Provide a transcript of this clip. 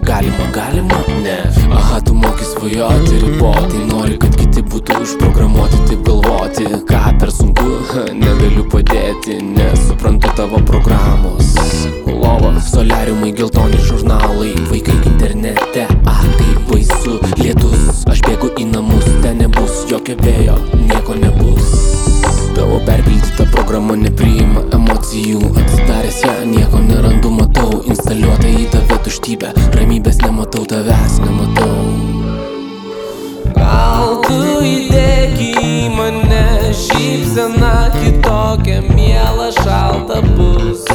galima, ne. Aha, tu moki svajoti ribotai, nori, kad kiti būtų užprogramuoti taip galvoti. Ką per sunku, negaliu padėti, nesuprantu tavo programos. Lova, soliariumai, geltoni žurnalai, vaikai internete, kaip baisu. Lietus, aš bėgu į namus, ten nebus jokio vėjo, nieko nebus. Tavo perpildyta programa nepriima emocijų, atsidaręs ją nieko nerandu, matau instaliuotą į tave tuštybę, ramybės nematau, tavęs nematau. Gal tu įdėk į mane šypseną kitokią, mielą šaltą bus.